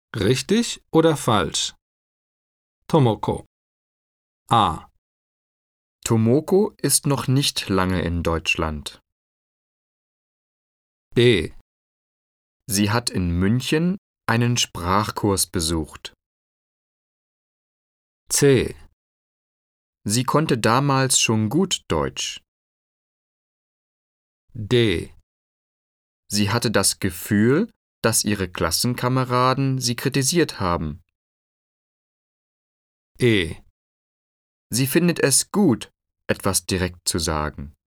Richtig oder falsch? Tomoko. A. Tomoko ist noch nicht lange in Deutschland. B. Sie hat in München einen Sprachkurs besucht. C. Sie konnte damals schon gut Deutsch. D. Sie hatte das Gefühl, dass ihre Klassenkameraden sie kritisiert haben. E. Sie findet es gut, etwas direkt zu sagen.